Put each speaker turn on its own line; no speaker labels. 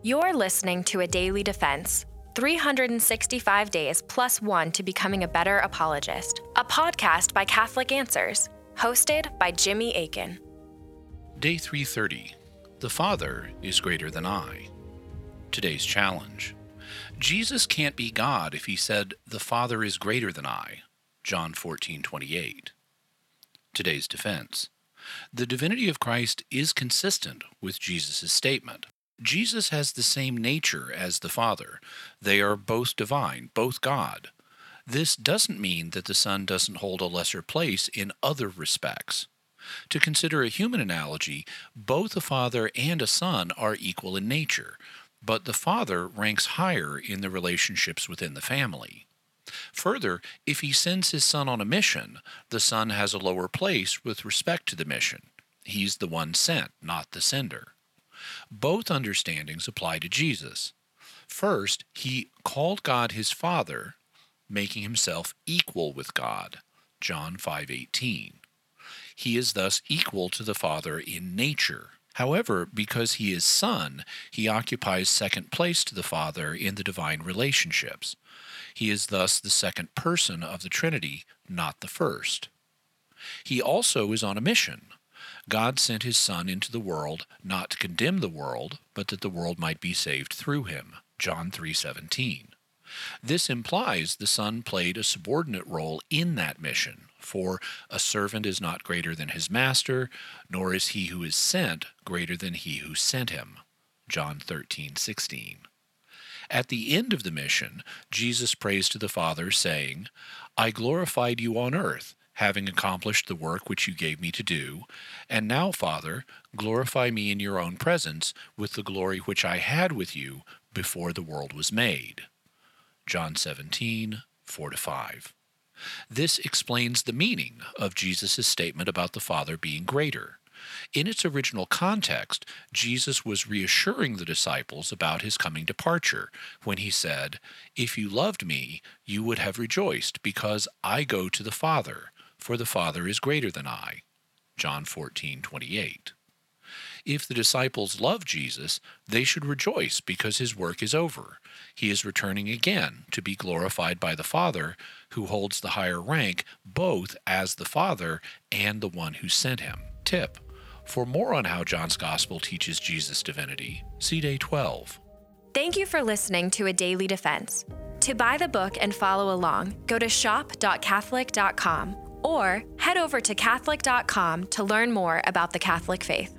You're listening to A Daily Defense, 365 days plus one to becoming a better apologist, a podcast by Catholic Answers, hosted by Jimmy Akin.
Day 330. The Father is greater than I. Today's challenge. Jesus can't be God if he said, "The Father is greater than I." John 14:28. Today's defense. The divinity of Christ is consistent with Jesus' statement. Jesus has the same nature as the Father. They are both divine, both God. This doesn't mean that the Son doesn't hold a lesser place in other respects. To consider a human analogy, both a father and a son are equal in nature, but the Father ranks higher in the relationships within the family. Further, if he sends his Son on a mission, the Son has a lower place with respect to the mission. He's the one sent, not the sender. Both understandings apply to Jesus. First, he called God his Father, making himself equal with God. John 5:18. He is thus equal to the Father in nature. However, because he is Son, he occupies second place to the Father in the divine relationships. He is thus the second person of the Trinity, not the first. He also is on a mission. God sent his Son into the world not to condemn the world, but that the world might be saved through him. John 3:17. This implies the Son played a subordinate role in that mission, for a servant is not greater than his master, nor is he who is sent greater than he who sent him. John 13:16. At the end of the mission, Jesus prays to the Father, saying, "I glorified you on earth, having accomplished the work which you gave me to do, and now, Father, glorify me in your own presence with the glory which I had with you before the world was made." John 17:4-5. This explains the meaning of Jesus' statement about the Father being greater. In its original context, Jesus was reassuring the disciples about his coming departure when he said, "If you loved me, you would have rejoiced, because I go to the Father, for the Father is greater than I." John 14:28. If the disciples love Jesus, they should rejoice because his work is over. He is returning again to be glorified by the Father, who holds the higher rank both as the Father and the one who sent him. Tip: for more on how John's Gospel teaches Jesus' divinity, see Day 12.
Thank you for listening to A Daily Defense. To buy the book and follow along, go to shop.catholic.com or head over to catholic.com to learn more about the Catholic faith.